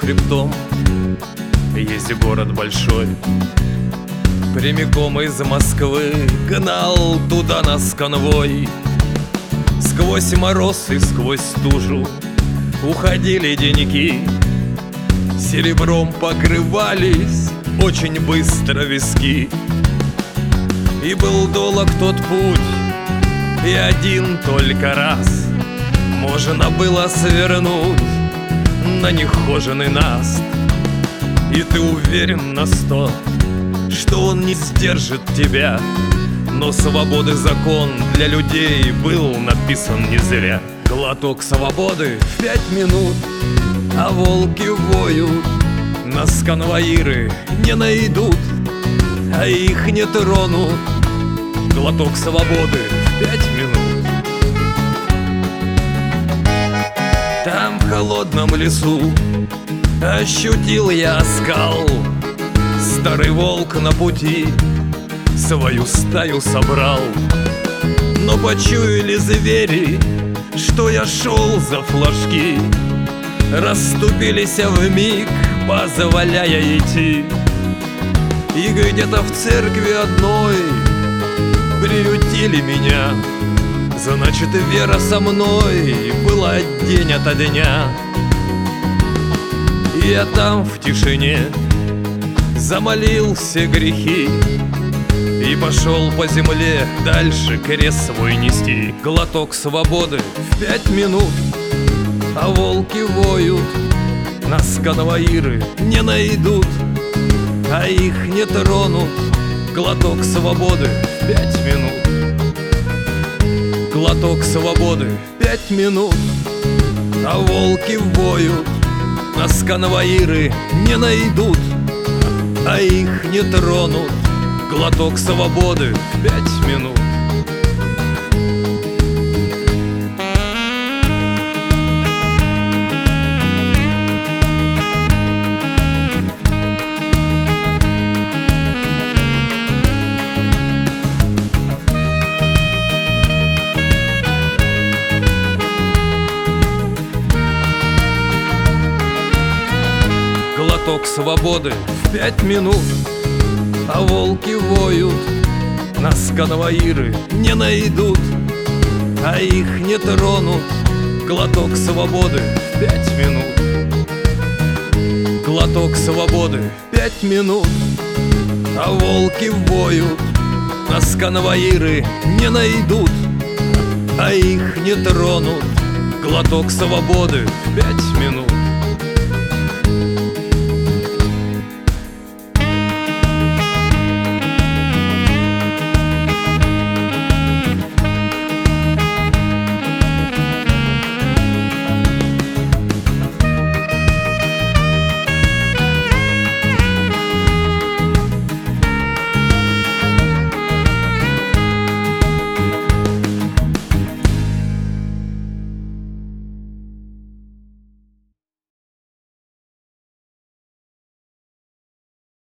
хребтом есть город большой. Прямиком из Москвы гнал туда нас конвой. Сквозь мороз и сквозь стужу уходили деньки, серебром покрывались очень быстро виски. И был долг тот путь, и один только раз можно было свернуть на нехоженный наст. И ты уверен на 100, что он не сдержит тебя, но свободы закон для людей был написан не зря. Глоток свободы в 5 минут, а волки воют, нас конвоиры не найдут, а их не тронут. Глоток свободы в 5 минут. Там в холодном лесу ощутил я оскал. Старый волк на пути свою стаю собрал. Но почуяли звери, что я шел за флажки, расступились вмиг, позволяя идти. И где-то в церкви одной приютили меня. Значит, вера со мной была день ото дня. И я там в тишине замолил все грехи и пошел по земле дальше крест свой нести. Глоток свободы в 5 минут, а волки воют, нас конвоиры не найдут, а их не тронут. Глоток свободы в 5 минут. Глоток свободы в 5 минут, а волки воют, нас конвоиры не найдут, а их не тронут. Глоток свободы в 5 минут. Глоток свободы в 5 минут, а волки воют, нас конвоиры не найдут, а их не тронут. Глоток свободы в 5 минут. Глоток свободы в 5 минут, а волки воют, нас конвоиры не найдут, а их не тронут. Глоток свободы в 5 минут.